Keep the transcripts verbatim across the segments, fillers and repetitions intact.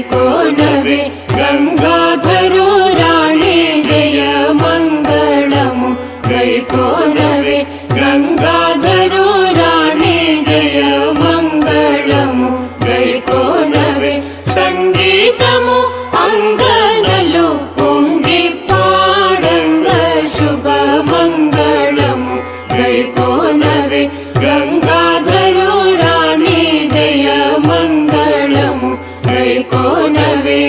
గైకోనవే గంగాధరు రాణి జయ మంగళము గైకోనవే గంగాధరు రాణి జయ మంగళము గైకోనవే సంగీతము అంగనలు పొంగి పాడంగ శుభ మంగళము గైకోనవే గంగాధరు రాణి జయ మంగళము గైకోనవే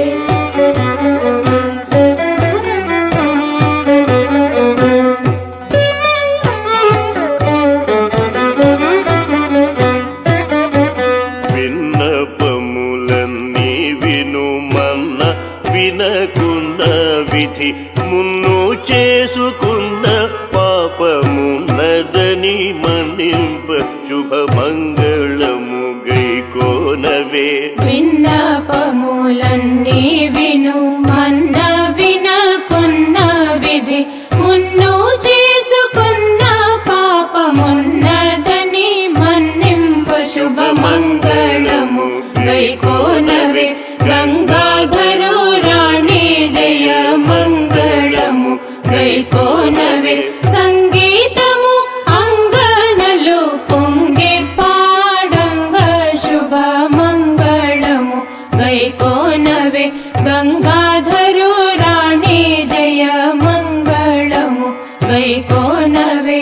విన్నపములన్నీ వినుమన్న వినకున్న విధి మున్ను చేసుకున్న పాపమున్నదని మన్నింప శుభ మంగళము గైకోనవే విన్నపములన్నీ వినుమన్న వినకున్న విధి మున్ను చేసుకున్న పాపమున్నదని మన్నింప శుభ మంగళము గైకోనవే గంగాధరు రాణి జయ మంగళము గైకోనవే సంగీతము అంగనలు పొంగి పాడంగ శుభ మంగళము గైకోనవే గంగాధరు రాణి జయ మంగళము గైకోనవే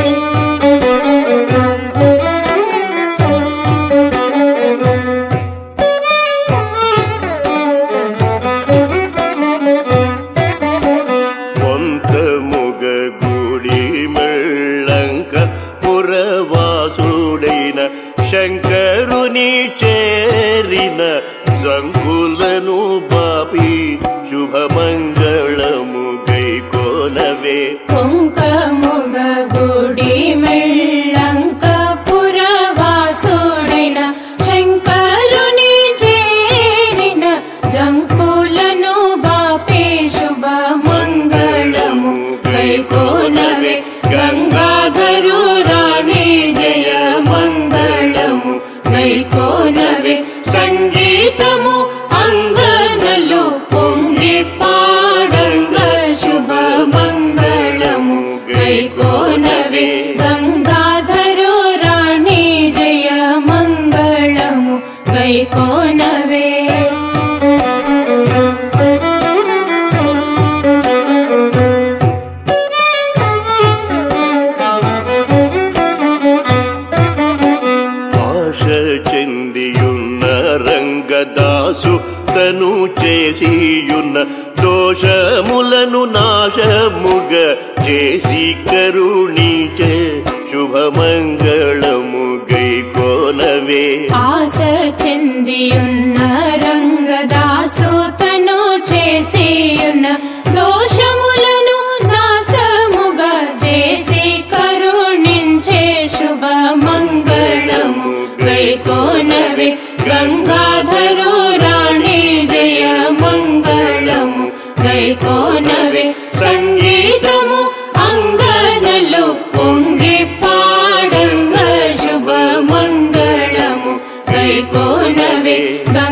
పురవాసుడైన శంకరుని చేరిన సంకులను బాపి శుభ మంగళము గైకోనవే పొంకముగ గుడి మెళ్ళంక పురవాసుడైన శంకరుని చేరిన జంకులను బాపే శుభ మంగళము గైకోనవే గంగాధరు రాణి జయ మంగళము గైకోనవే సంగీతము అంగనలు పొంగి పాడంగ శుభ మంగళము గైకోనవే గంగాధరు రాణి జయ మంగళము గైకోనవే చెందియున్న రంగదాసు తను చేసియున్న దోషములను నాశముగ చేసి కరుణించే శుభ మంగళము గైకోనవే ఆశ చెందియున్న రంగదాసు తను చేసియున్న దోషములను నాశముగా చేసి కరుణించే శుభ మంగళము గైకోనవే గంగాధరు రాణి జయ మంగళము గైకోనవే సంగీతము అంగనలు పొంగి పాడంగ శుభ మంగళము గైకోనవే